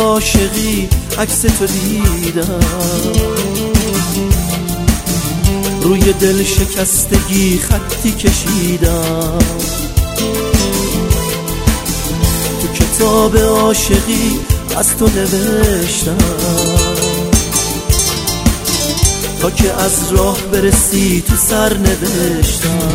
عاشقی عکس تو دیدم، روی دل شکستگی خطی کشیدم، تو کتاب عاشقی از تو نوشتم، تا که از راه برسی تو سر نوشتم.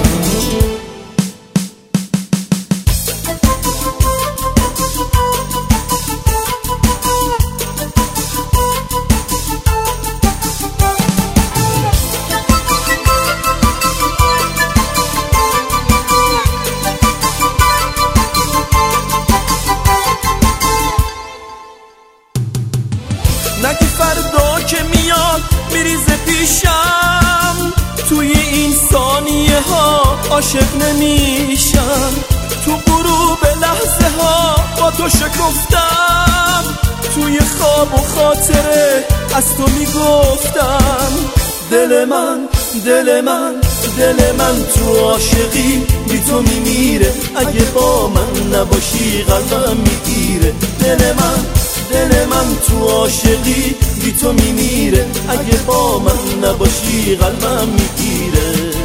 نگی فردا که میاد میریزه پیشم، توی این ثانیه ها عاشق نمیشم، تو غروب لحظه ها با تو شکفتم، توی خواب و خاطره از تو میگفتم. دل من دل من دل من تو عاشقی بی تو میمیره، اگه با من نباشی قلبم میگیره. دل من تو عاشقی بی تو میمیره، اگه با من نباشی قلبم میگیره.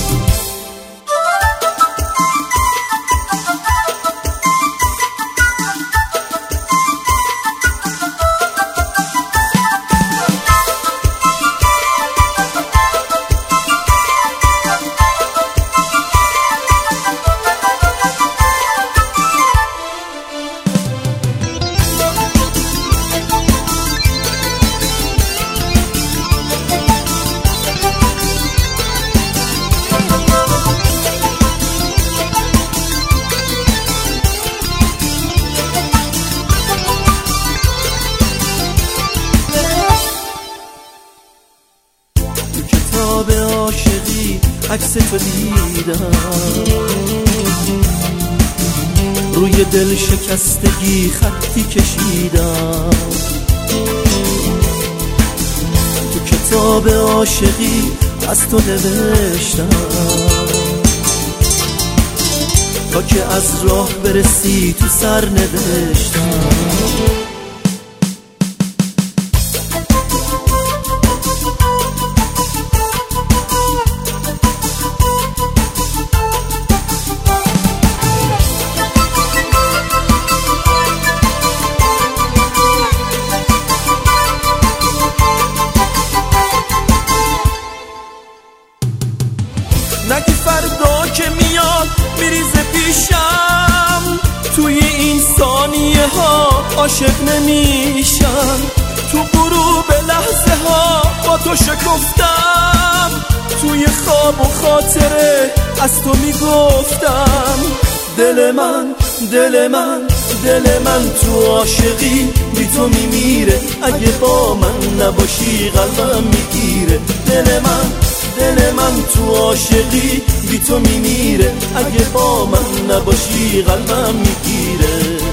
کتاب عاشقی عکس تو دیدم، روی دل شکستگی خطی کشیدم، تو کتاب عاشقی از تو نوشتم، تا که از راه برسی تو سر نوشتم. نگی فردا که میاد میریزه پیشم، توی این ثانیه ها عاشق نمیشم، تو غروب لحظه ها با تو شکفتم، توی خواب و خاطره از تو میگفتم. دل من دل من تو عاشقی بی تو میمیره، اگه با من نباشی قلبم میگیره. دل من تو عاشقی بی تو میمیره، اگه با من نباشی قلبم میگیره.